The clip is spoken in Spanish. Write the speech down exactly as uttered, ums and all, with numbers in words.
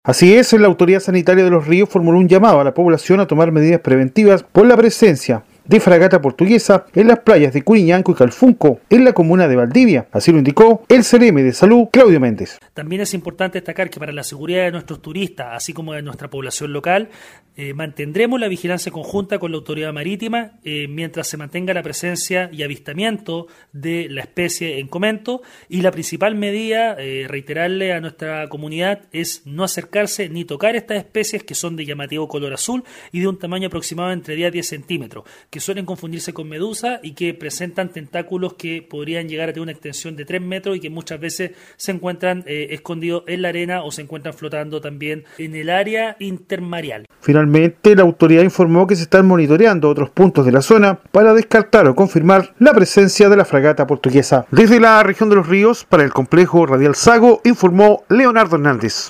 Así es, la Autoridad Sanitaria de los Ríos formuló un llamado a la población a tomar medidas preventivas por la presencia de fragata portuguesa en las playas de Curiñanco y Calfunco, en la comuna de Valdivia. Así lo indicó el C R M de Salud, Claudio Méndez. También es importante destacar que para la seguridad de nuestros turistas, así como de nuestra población local, eh, mantendremos la vigilancia conjunta con la autoridad marítima eh, mientras se mantenga la presencia y avistamiento de la especie en comento. Y la principal medida, eh, reiterarle a nuestra comunidad, es no acercarse ni tocar estas especies que son de llamativo color azul y de un tamaño aproximado entre diez a diez centímetros, que suelen confundirse con medusa y que presentan tentáculos que podrían llegar a tener una extensión de tres metros y que muchas veces se encuentran eh, escondidos en la arena o se encuentran flotando también en el área intermareal. Finalmente, la autoridad informó que se están monitoreando otros puntos de la zona para descartar o confirmar la presencia de la fragata portuguesa. Desde la región de los Ríos, para el complejo radial Sago, informó Leonardo Hernández.